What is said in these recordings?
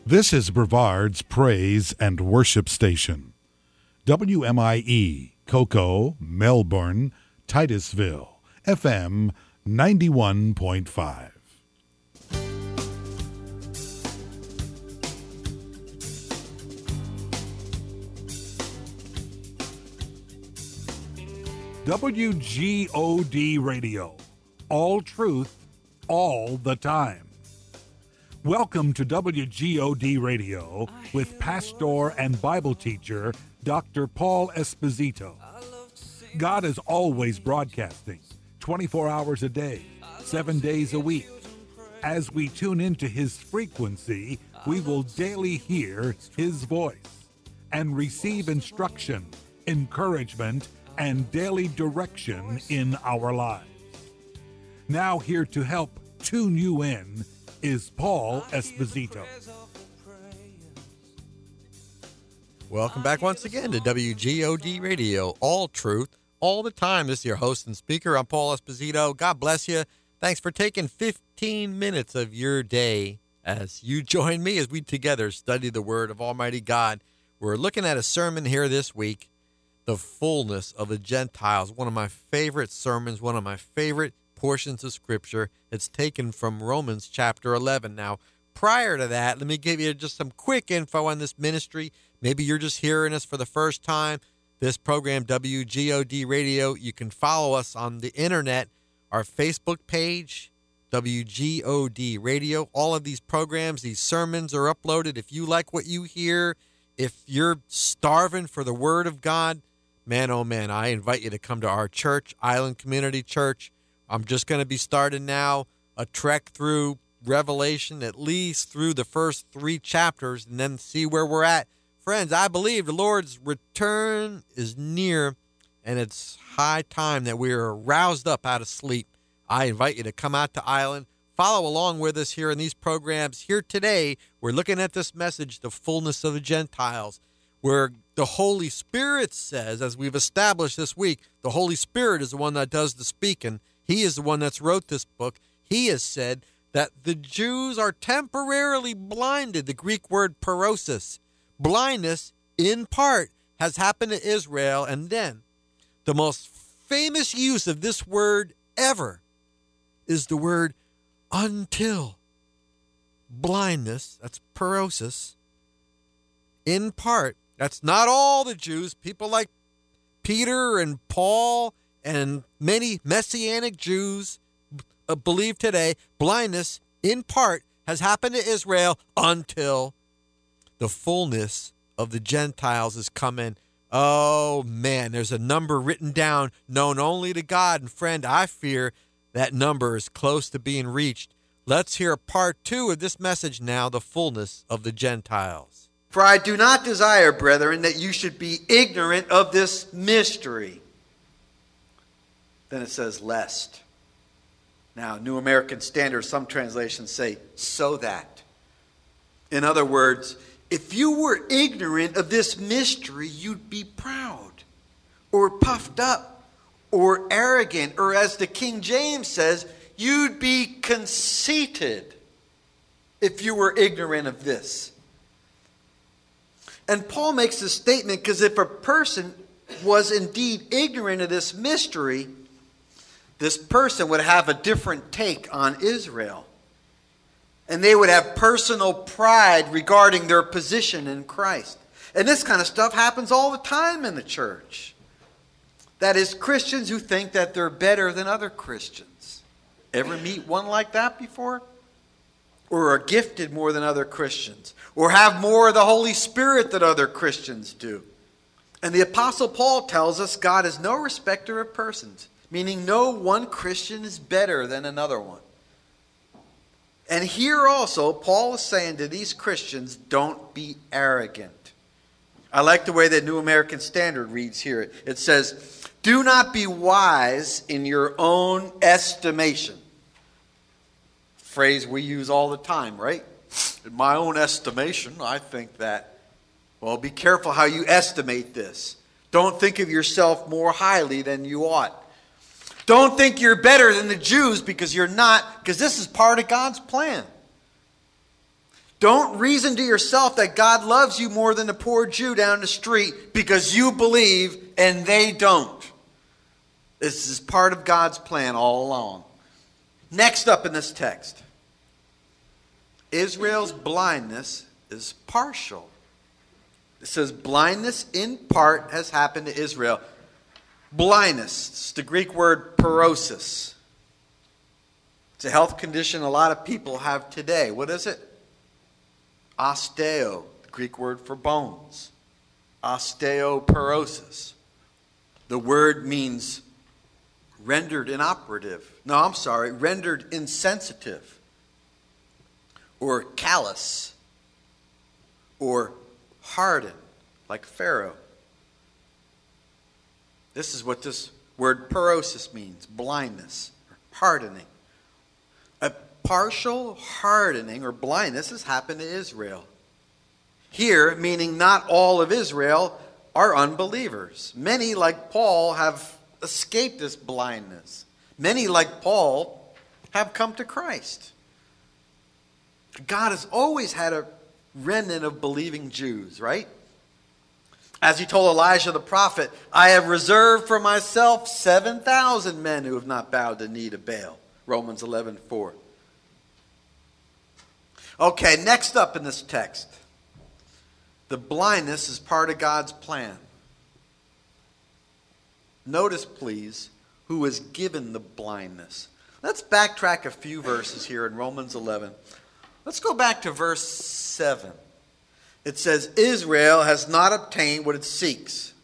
This is Brevard's Praise and Worship Station. WMIE, Cocoa, Melbourne, Titusville, FM 91.5. WGOD Radio. All truth, all the time. Welcome to WGOD Radio with pastor and Bible teacher Dr. Paul Esposito. God is always broadcasting 24 hours a day, 7 days a week. As we tune into his frequency, we will daily hear his voice and receive instruction, encouragement, and daily direction in our lives. Now here to help tune you in is Paul Esposito. Welcome back once again to WGOD Radio, all truth, all the time. This is your host and speaker. I'm Paul Esposito. God bless you. Thanks for taking 15 minutes of your day as you join me as we together study the Word of Almighty God. We're looking at a sermon here this week, The Fullness of the Gentiles, one of my favorite sermons, one of my favorite portions of Scripture. It's taken from Romans chapter 11. Now, prior to that, let me give you just some quick info on this ministry. Maybe you're just hearing us for the first time. This program, WGOD Radio, you can follow us on the internet, our Facebook page, WGOD Radio. All of these programs, these sermons are uploaded. If you like what you hear, if you're starving for the Word of God, man, oh man, I invite you to come to our church, Island Community Church. I'm just going to be starting now a trek through Revelation, at least through the first 3 chapters, and then see where we're at. Friends, I believe the Lord's return is near, and it's high time that we are roused up out of sleep. I invite you to come out to Island, follow along with us here in these programs. Here today, we're looking at this message, the fullness of the Gentiles, where the Holy Spirit says, as we've established this week, the Holy Spirit is the one that does the speaking. He is the one that's wrote this book. He has said that the Jews are temporarily blinded. The Greek word parosis, blindness in part, has happened to Israel. And then the most famous use of this word ever is the word until. Blindness, that's parosis, in part. That's not all the Jews. People like Peter and Paul and many Messianic Jews believe today blindness, in part, has happened to Israel until the fullness of the Gentiles is coming. Oh, man, there's a number written down known only to God. And, friend, I fear that number is close to being reached. Let's hear part 2 of this message now, the fullness of the Gentiles. For I do not desire, brethren, that you should be ignorant of this mystery. Then it says, lest. Now, New American Standard, some translations say, so that. In other words, if you were ignorant of this mystery, you'd be proud, or puffed up, or arrogant, or as the King James says, you'd be conceited if you were ignorant of this. And Paul makes this statement because if a person was indeed ignorant of this mystery, this person would have a different take on Israel. And they would have personal pride regarding their position in Christ. And this kind of stuff happens all the time in the church. That is, Christians who think that they're better than other Christians. Ever meet one like that before? Or are gifted more than other Christians? Or have more of the Holy Spirit than other Christians do? And the Apostle Paul tells us God is no respecter of persons. Meaning no one Christian is better than another one. And here also, Paul is saying to these Christians, don't be arrogant. I like the way that New American Standard reads here. It says, do not be wise in your own estimation. Phrase we use all the time, right? In my own estimation, I think that. Well, be careful how you estimate this. Don't think of yourself more highly than you ought. Don't think you're better than the Jews because you're not, because this is part of God's plan. Don't reason to yourself that God loves you more than the poor Jew down the street because you believe and they don't. This is part of God's plan all along. Next up in this text, Israel's blindness is partial. It says blindness in part has happened to Israel. Blindness, it's the Greek word parosis. It's a health condition a lot of people have today. What is it? Osteo, the Greek word for bones. Osteoporosis. The word means rendered inoperative. Rendered insensitive. Or callous. Or hardened, like Pharaoh. This is what this word parosis means, blindness, or hardening. A partial hardening or blindness has happened to Israel. Here, meaning not all of Israel are unbelievers. Many, like Paul, have escaped this blindness. Many, like Paul, have come to Christ. God has always had a remnant of believing Jews, right? As he told Elijah the prophet, I have reserved for myself 7,000 men who have not bowed the knee to Baal. Romans 11:4. Okay, next up in this text. The blindness is part of God's plan. Notice, please, who is given the blindness. Let's backtrack a few verses here in Romans 11. Let's go back to verse 7. It says, Israel has not obtained what it seeks.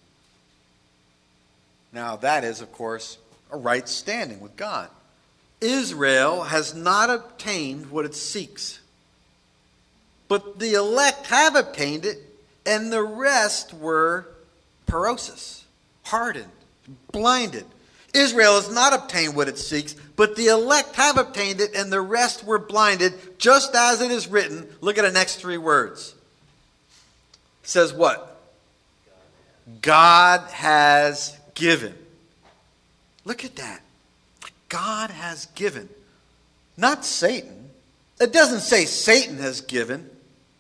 Now, that is, of course, a right standing with God. Israel has not obtained what it seeks. But the elect have obtained it, and the rest were parosis, hardened, blinded. Israel has not obtained what it seeks, but the elect have obtained it, and the rest were blinded, just as it is written. Look at the next three words. It says what? God has given. Look at that. God has given. Not Satan. It doesn't say Satan has given.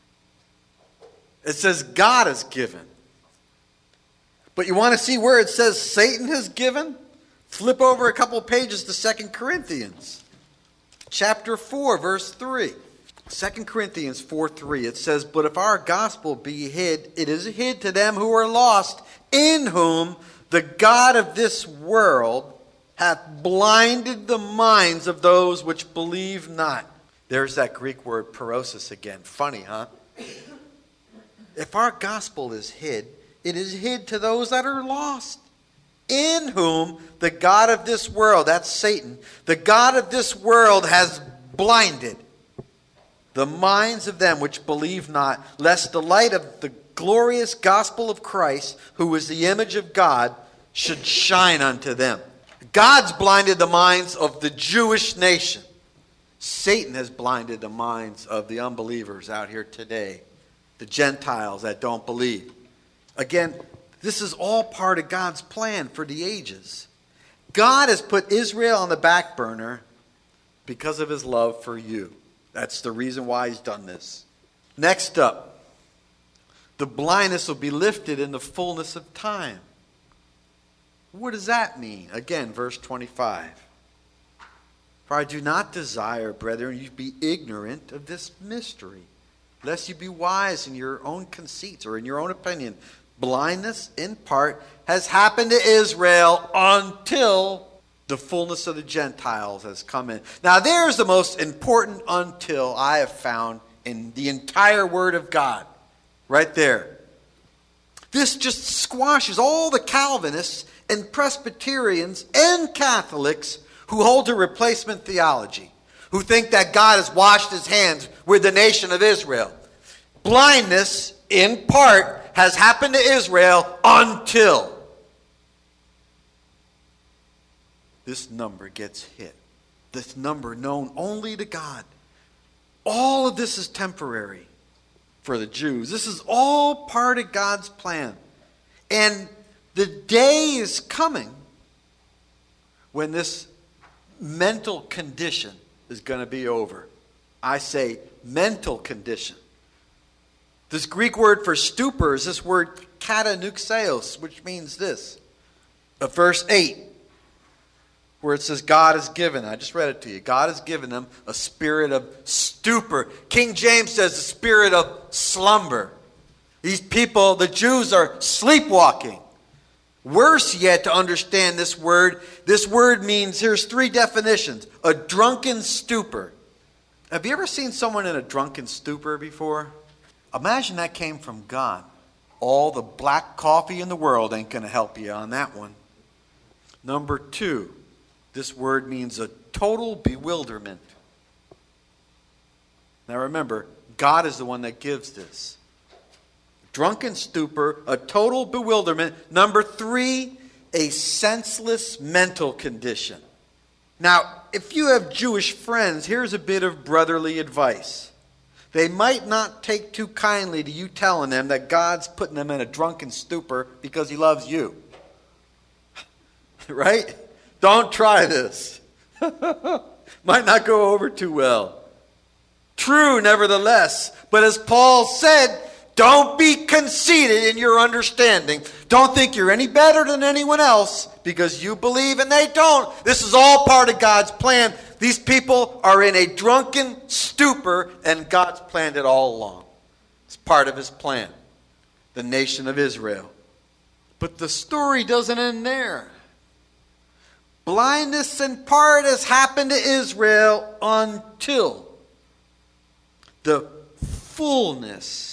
It says God has given. But you want to see where it says Satan has given? Flip over a couple pages to 2 Corinthians. Chapter 4, verse 3. 2 Corinthians 4:3, it says, But if our gospel be hid, it is hid to them who are lost, in whom the God of this world hath blinded the minds of those which believe not. There's that Greek word parosis again. Funny, huh? If our gospel is hid, it is hid to those that are lost, in whom the God of this world, that's Satan, the God of this world has blinded the minds of them which believe not, lest the light of the glorious gospel of Christ, who is the image of God, should shine unto them. God's blinded the minds of the Jewish nation. Satan has blinded the minds of the unbelievers out here today, the Gentiles that don't believe. Again, this is all part of God's plan for the ages. God has put Israel on the back burner because of his love for you. That's the reason why he's done this. Next up, the blindness will be lifted in the fullness of time. What does that mean? Again, verse 25. For I do not desire, brethren, you be ignorant of this mystery, lest you be wise in your own conceits or in your own opinion. Blindness, in part, has happened to Israel until the fullness of the Gentiles has come in. Now, there's the most important until I have found in the entire Word of God. Right there. This just squashes all the Calvinists and Presbyterians and Catholics who hold to replacement theology, who think that God has washed his hands with the nation of Israel. Blindness, in part, has happened to Israel until this number gets hit. This number known only to God. All of this is temporary for the Jews. This is all part of God's plan. And the day is coming when this mental condition is going to be over. I say mental condition. This Greek word for stupor is this word katanuxeos, which means this. Of verse 8, where it says God has given, I just read it to you, God has given them a spirit of stupor. King James says a spirit of slumber. These people, the Jews, are sleepwalking. Worse yet, to understand this word means, here's three definitions. A drunken stupor. Have you ever seen someone in a drunken stupor before? Imagine that came from God. All the black coffee in the world ain't going to help you on that one. Number 2, this word means a total bewilderment. Now remember, God is the one that gives this. Drunken stupor, a total bewilderment. Number 3, a senseless mental condition. Now, if you have Jewish friends, here's a bit of brotherly advice. They might not take too kindly to you telling them that God's putting them in a drunken stupor because he loves you. Right? Don't try this. Might not go over too well. True, nevertheless. But as Paul said, don't be conceited in your understanding. Don't think you're any better than anyone else because you believe and they don't. This is all part of God's plan. These people are in a drunken stupor and God's planned it all along. It's part of his plan. The nation of Israel. But the story doesn't end there. Blindness in part has happened to Israel until the fullness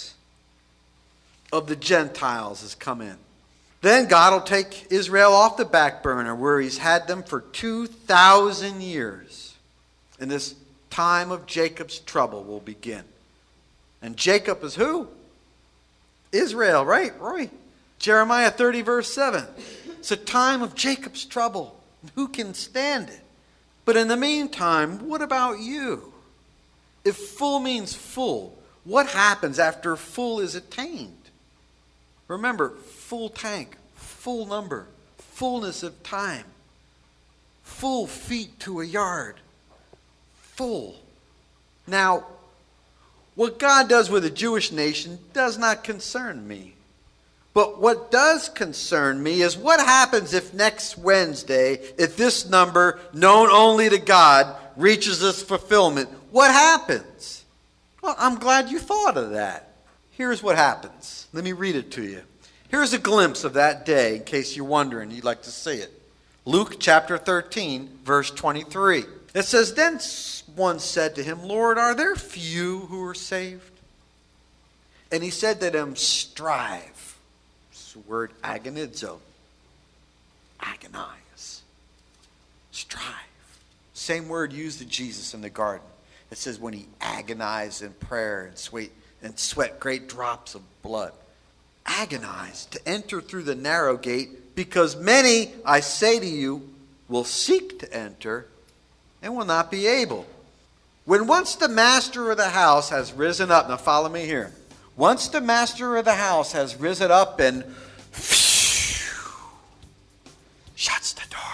of the Gentiles has come in. Then God will take Israel off the back burner where he's had them for 2,000 years. And this time of Jacob's trouble will begin. And Jacob is who? Israel, right, Roy? Jeremiah 30 verse 7. It's a time of Jacob's trouble. Who can stand it? But in the meantime, what about you? If full means full, what happens after full is attained? Remember, full tank, full number, fullness of time, full feet to a yard, full. Now, what God does with the Jewish nation does not concern me. But what does concern me is what happens if next Wednesday, if this number, known only to God, reaches its fulfillment. What happens? Well, I'm glad you thought of that. Here's what happens. Let me read it to you. Here's a glimpse of that day in case you're wondering, you'd like to see it. Luke chapter 13, verse 23. It says, Then one said to him, Lord, are there few who are saved? And he said to them, Strive. It's the word agonizo. Agonize. Strive. Same word used to Jesus in the garden. It says when he agonized in prayer and sweat great drops of blood. Agonize to enter through the narrow gate, because many, I say to you, will seek to enter and will not be able. When once the master of the house has risen up, now follow me here. Once the master of the house has risen up and shuts the door.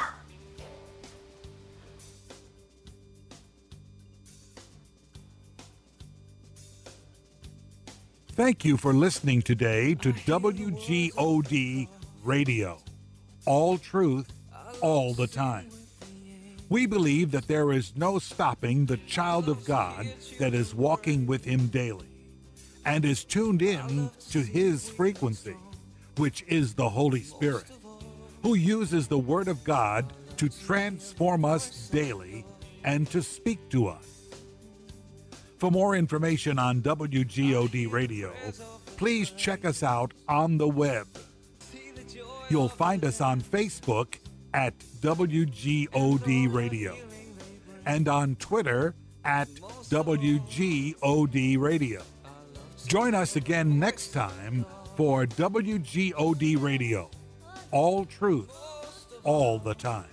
Thank you for listening today to WGOD Radio. All truth, all the time. We believe that there is no stopping the child of God that is walking with him daily and is tuned in to his frequency, which is the Holy Spirit, who uses the Word of God to transform us daily and to speak to us. For more information on WGOD Radio, please check us out on the web. You'll find us on Facebook at WGOD Radio and on Twitter at WGOD Radio. Join us again next time for WGOD Radio. All truth, all the time.